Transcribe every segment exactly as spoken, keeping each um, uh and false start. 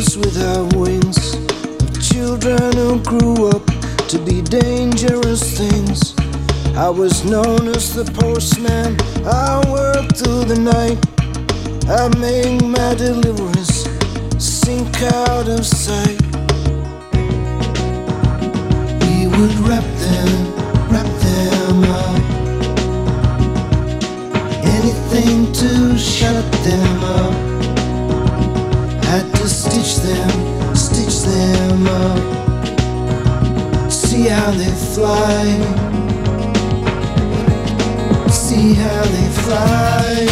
birds without wings, of children who grew up to be dangerous things. I was known as the postman, I worked through the night, I make my deliveries sink out of sight. We would wrap them, wrap them up, anything to shut them up. Had to stitch them, stitch them up. See how they fly, see how they fly.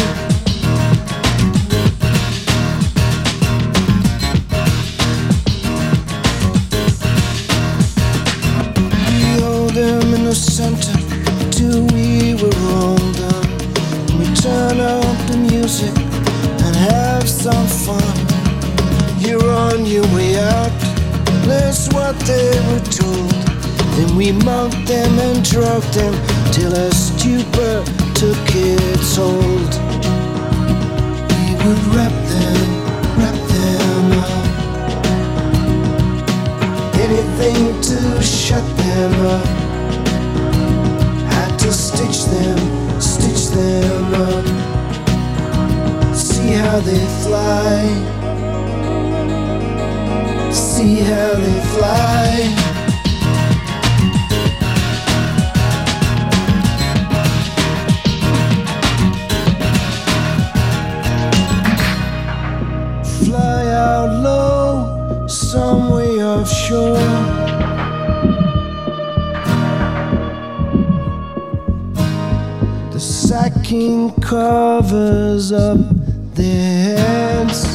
We hold them in the center till we were all done. We turn up the music and have some fun. You're on your way out, that's what they were told. Then we mocked them and drugged them till a stupor took its hold. We would wrap them, wrap them up, anything to shut them up. Had to stitch them, stitch them up. See how they fly, see how they fly. Fly out low, some way offshore. The sacking covers up their heads.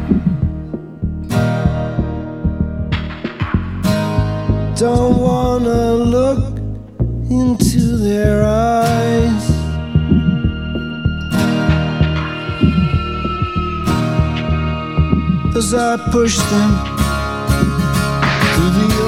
Don't wanna look into their eyes. As I push them through the